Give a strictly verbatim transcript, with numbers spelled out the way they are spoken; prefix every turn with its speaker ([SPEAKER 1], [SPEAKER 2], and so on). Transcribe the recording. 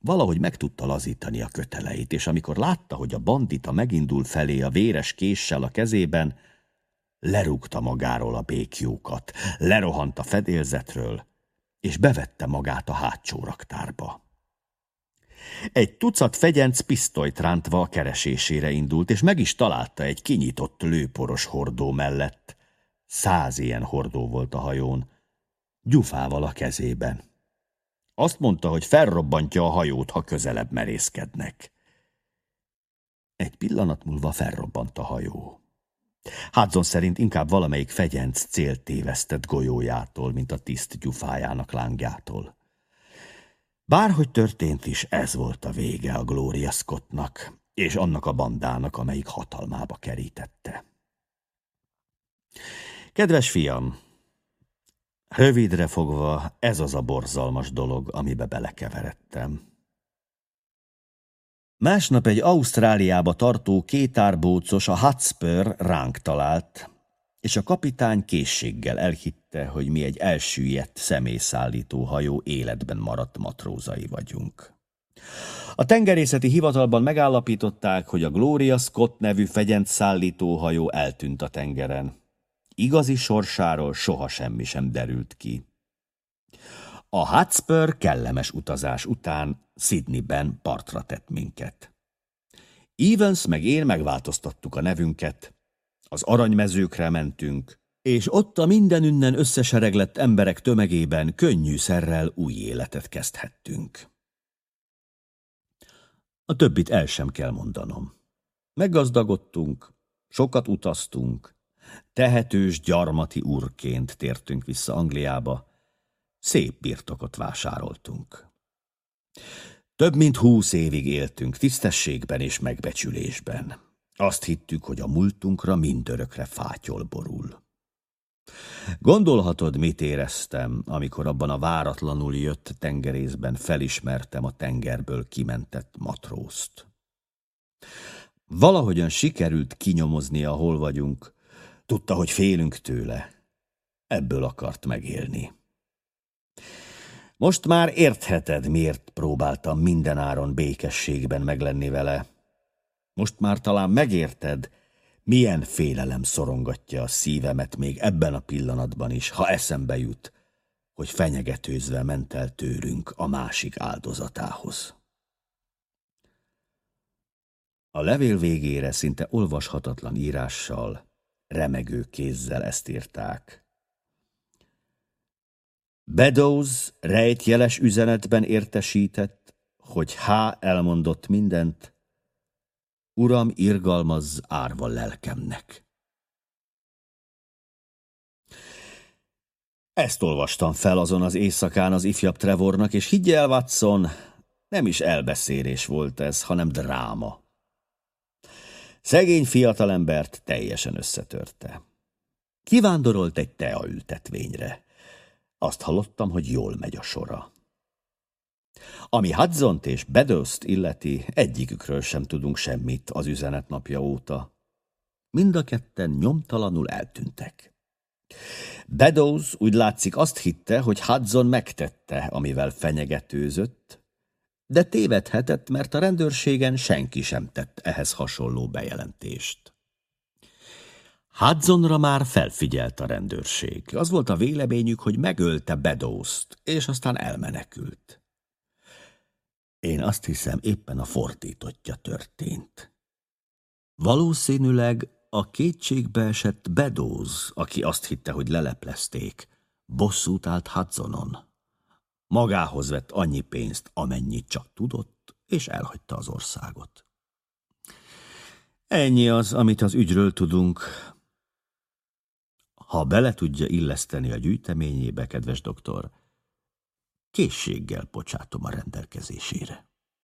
[SPEAKER 1] Valahogy meg tudta lazítani a köteleit, és amikor látta, hogy a bandita megindul felé a véres késsel a kezében, lerúgta magáról a béklyókat, lerohant a fedélzetről, és bevette magát a hátsó raktárba. Egy tucat fegyenc pisztolyt rántva a keresésére indult, és meg is találta egy kinyitott lőporos hordó mellett. Száz ilyen hordó volt a hajón, gyufával a kezében. Azt mondta, hogy felrobbantja a hajót, ha közelebb merészkednek. Egy pillanat múlva felrobbant a hajó. Hudson szerint inkább valamelyik fegyenc célt tévesztett golyójától, mint a tiszt gyufájának lángjától. Bárhogy történt is, ez volt a vége a Gloria Scottnak, és annak a bandának, amelyik hatalmába kerítette. Kedves fiam, rövidre fogva ez az a borzalmas dolog, amibe belekeveredtem. Másnap egy Ausztráliába tartó kétárbócos, a Hotspur ránk talált, és a kapitány készséggel elhitte, hogy mi egy elsüllyedt személyszállító hajó életben maradt matrózai vagyunk. A tengerészeti hivatalban megállapították, hogy a Gloria Scott nevű fegyenc szállító hajó eltűnt a tengeren. Igazi sorsáról soha semmi sem derült ki. A Hotspur kellemes utazás után Sydneyben partra tett minket. Evans meg én megváltoztattuk a nevünket, az aranymezőkre mentünk, és ott a mindenünnen összesereglett emberek tömegében könnyűszerrel új életet kezdhettünk. A többit el sem kell mondanom. Meggazdagodtunk, sokat utaztunk, tehetős gyarmati úrként tértünk vissza Angliába, szép birtokot vásároltunk. Több mint húsz évig éltünk tisztességben és megbecsülésben. Azt hittük, hogy a múltunkra mindörökre fátyol borul. Gondolhatod, mit éreztem, amikor abban a váratlanul jött tengerészben felismertem a tengerből kimentett matrózt. Valahogyan sikerült kinyomoznia, hol vagyunk. Tudta, hogy félünk tőle. Ebből akart megélni. Most már értheted, miért próbáltam mindenáron békességben meglenni vele. Most már talán megérted, milyen félelem szorongatja a szívemet még ebben a pillanatban is, ha eszembe jut, hogy fenyegetőzve ment el tőlünk a másik áldozatához. A levél végére szinte olvashatatlan írással, remegő kézzel ezt írták. Beddoes rejtjeles üzenetben értesített, hogy H. elmondott mindent, Uram, irgalmazz árva lelkemnek. Ezt olvastam fel azon az éjszakán az ifjabb Trevornak, és higgy el, Watson, nem is elbeszélés volt ez, hanem dráma. Szegény fiatalembert teljesen összetörte. Kivándorolt egy teaültetvényre. Azt hallottam, hogy jól megy a sora. Ami Hudsont és Beddoest illeti, egyikükről sem tudunk semmit az üzenet napja óta. Mind a ketten nyomtalanul eltűntek. Beddoes úgy látszik azt hitte, hogy Hudson megtette, amivel fenyegetőzött, de tévedhetett, mert a rendőrségen senki sem tett ehhez hasonló bejelentést. Hudsonra már felfigyelt a rendőrség. Az volt a véleményük, hogy megölte Beddoest, és aztán elmenekült. Én azt hiszem, éppen a fordítottja történt. Valószínűleg a kétségbeesett Beddoes, aki azt hitte, hogy leleplezték, bosszút állt Hudsonon. Magához vett annyi pénzt, amennyit csak tudott, és elhagyta az országot. Ennyi az, amit az ügyről tudunk. Ha bele tudja illeszteni a gyűjteményébe, kedves doktor, készséggel bocsátom a rendelkezésére.